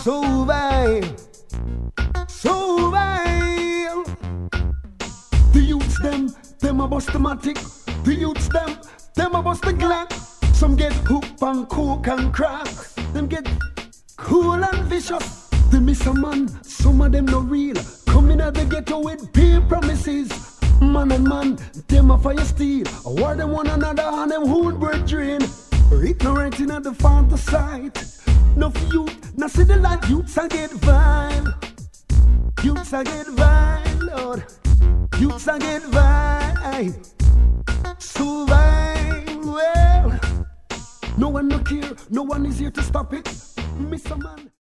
survive, survive. The youths them a bust the matic. The youths them a bust the Glock. Some get hoop and coke and crack. Them get cool and vicious. They miss a man, some of them no real. Coming out the ghetto with peer promises. Man and man, them a fire steel. War them one another and them own brethren. Ignorant in the fantasy. No youth, no see the light. Youths a get vile. Youths a get vile, Lord. Youths a get vile. Survive well. No one no care, no one is here to stop it. Miss a man.